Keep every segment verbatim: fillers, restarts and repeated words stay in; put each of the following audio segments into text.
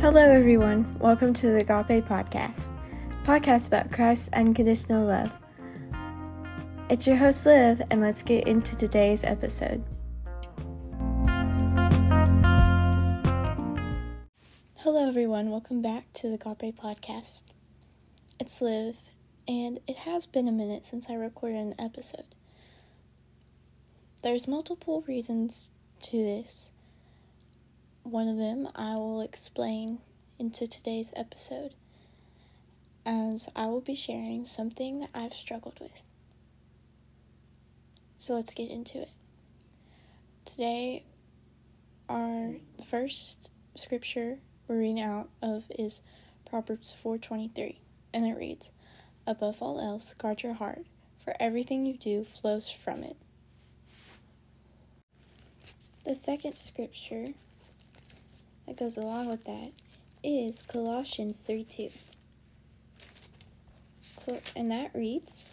Hello, everyone. Welcome to the Agape Podcast, podcast about Christ's unconditional love. It's your host, Liv, and let's get into today's episode. Hello, everyone. Welcome back to the Agape Podcast. It's Liv, and it has been a minute since I recorded an episode. There's multiple reasons to this. One of them I will explain into today's episode, as I will be sharing something that I've struggled with. So let's get into it. Today, our first scripture we're reading out of is Proverbs four twenty-three, and it reads, "Above all else, guard your heart, for everything you do flows from it." The second scripture that goes along with that is Colossians three two. And that reads,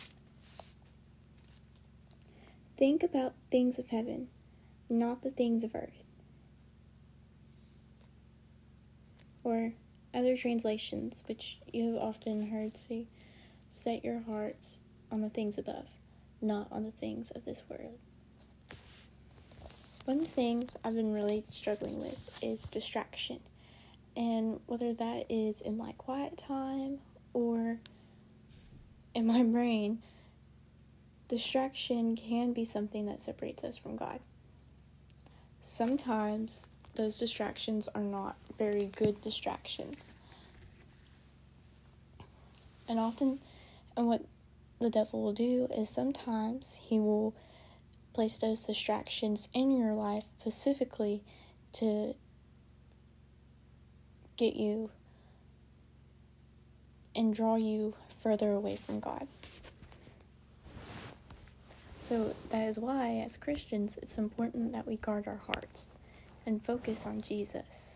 "Think about things of heaven, not the things of earth." Or other translations, which you have often heard say, "Set your hearts on the things above, not on the things of this world." One of the things I've been really struggling with is distraction, and whether that is in my quiet time or in my brain, distraction can be something that separates us from God. Sometimes those distractions are not very good distractions. And often, and what the devil will do is sometimes he will place those distractions in your life specifically to get you and draw you further away from God. So that is why, as Christians, it's important that we guard our hearts and focus on Jesus.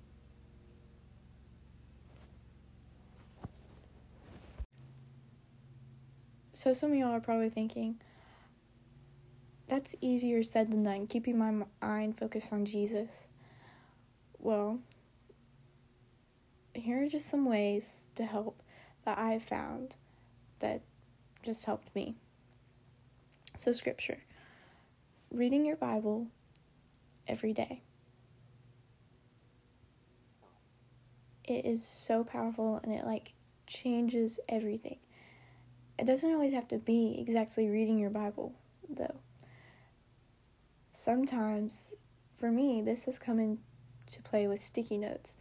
So some of y'all are probably thinking, that's easier said than done, keeping my mind focused on Jesus. Well, here are just some ways to help that I've found that just helped me. So scripture. Reading your Bible every day. It is so powerful, and it like changes everything. It doesn't always have to be exactly reading your Bible, though. Sometimes, for me, this has come into play with sticky notes.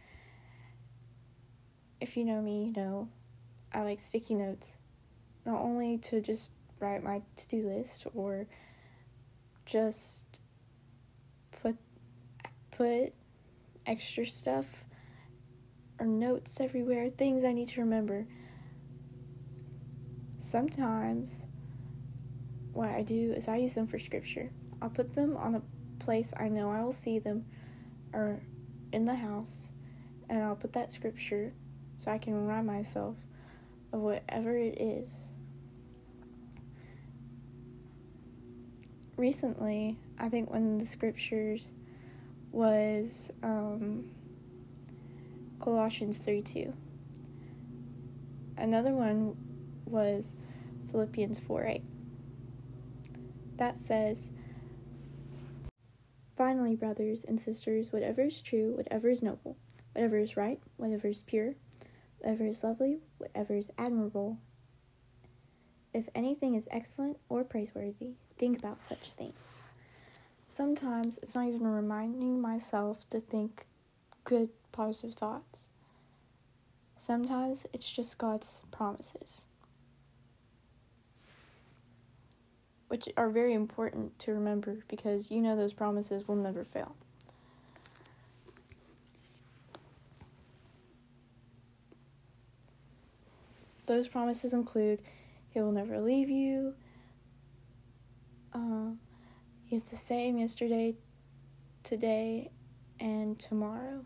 If you know me, you know I like sticky notes. Not only to just write my to-do list or just put put extra stuff or notes everywhere, things I need to remember. Sometimes what I do is I use them for scripture. I'll put them on a place I know I will see them, or in the house, and I'll put that scripture so I can remind myself of whatever it is. Recently, I think one of the scriptures was um, Colossians three two. Another one was Philippians four eight. That says, "Finally, brothers and sisters, whatever is true, whatever is noble, whatever is right, whatever is pure, whatever is lovely, whatever is admirable, if anything is excellent or praiseworthy, think about such things." Sometimes it's not even reminding myself to think good, positive thoughts. Sometimes it's just God's promises, which are very important to remember, because you know those promises will never fail. Those promises include He will never leave you. Uh, he's the same yesterday, today, and tomorrow.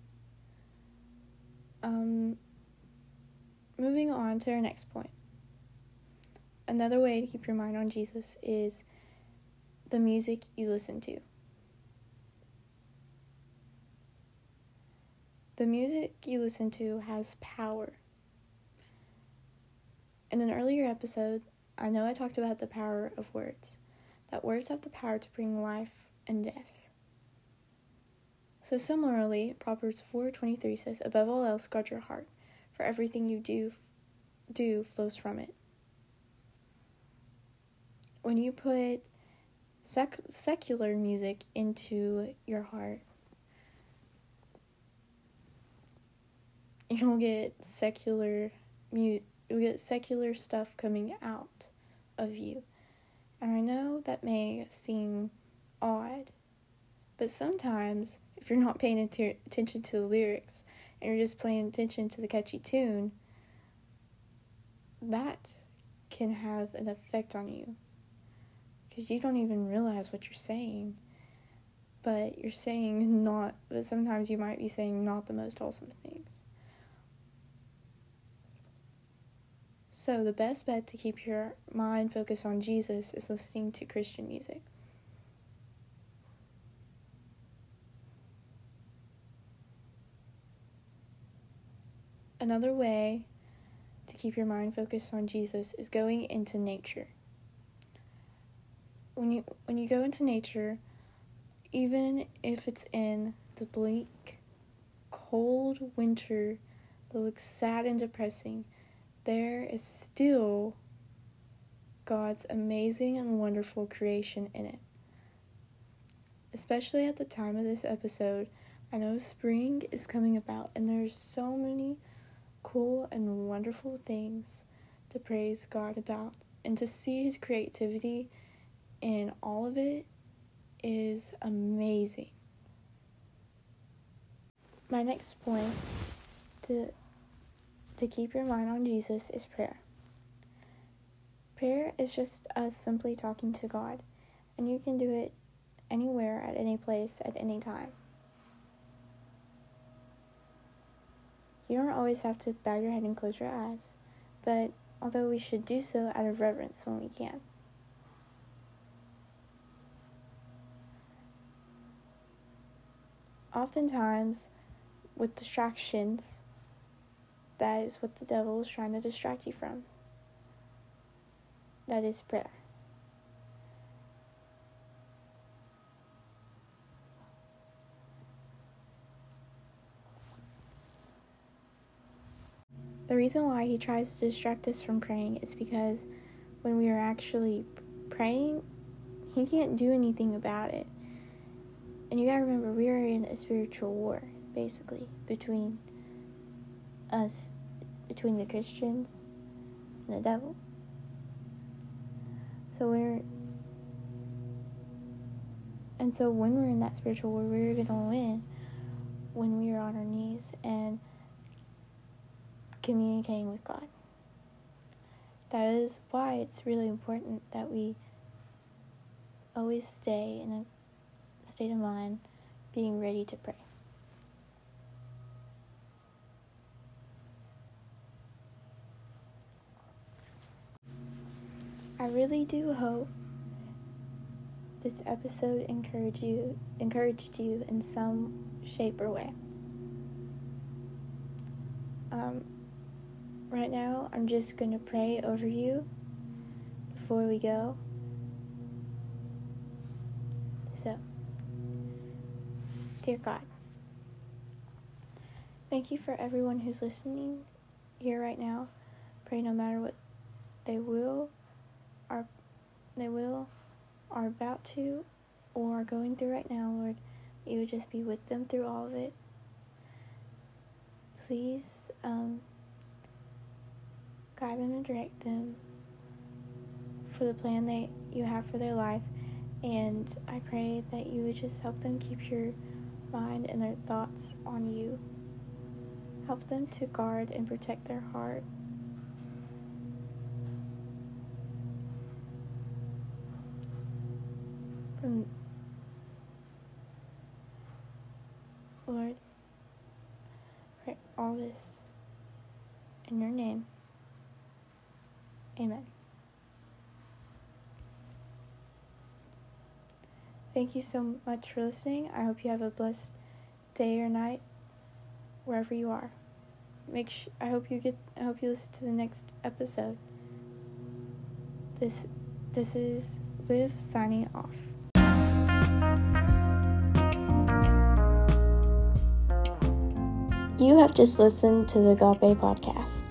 Um, moving on to our next point. Another way to keep your mind on Jesus is the music you listen to. The music you listen to has power. In an earlier episode, I know I talked about the power of words, that words have the power to bring life and death. So similarly, Proverbs four twenty-three says, "Above all else, guard your heart, for everything you do do flows from it." When you put sec- secular music into your heart, you'll get secular mu- you'll get secular stuff coming out of you. And I know that may seem odd, but sometimes if you're not paying att- attention to the lyrics and you're just paying attention to the catchy tune, that can have an effect on you. Because you don't even realize what you're saying. But you're saying not, but sometimes you might be saying not the most wholesome things. So the best bet to keep your mind focused on Jesus is listening to Christian music. Another way to keep your mind focused on Jesus is going into nature. When you when you go into nature, even if it's in the bleak, cold winter that looks sad and depressing, there is still God's amazing and wonderful creation in it. Especially at the time of this episode, I know spring is coming about and there's so many cool and wonderful things to praise God about, and to see his creativity in all of it is amazing. My next point to to keep your mind on Jesus is prayer. Prayer is just us simply talking to God, and you can do it anywhere, at any place, at any time. You don't always have to bow your head and close your eyes, but although we should do so out of reverence when we can. Oftentimes, with distractions, that is what the devil is trying to distract you from. That is prayer. The reason why he tries to distract us from praying is because when we are actually praying, he can't do anything about it. And you gotta remember, we are in a spiritual war, basically, between us, between the Christians and the devil. So we're, and so when we're in that spiritual war, we're gonna win when we are on our knees and communicating with God. That is why it's really important that we always stay in a state of mind being ready to pray. I really do hope this episode encouraged you, encouraged you in some shape or way. Um, right now, I'm just going to pray over you before we go. So, dear God, thank you for everyone who's listening here right now. Pray no matter what they will, are they will, are about to, or are going through right now, Lord, you would just be with them through all of it. Please um, guide them and direct them for the plan that you have for their life. And I pray that you would just help them keep your mind and their thoughts on you. Help them to guard and protect their heart. From Lord, pray all this in your name. Amen. Thank you so much for listening. I hope you have a blessed day or night. wherever you are. Make sh- I hope you get. I hope you listen to the next episode. This, this is Liv signing off. You have just listened to the Agape Podcast.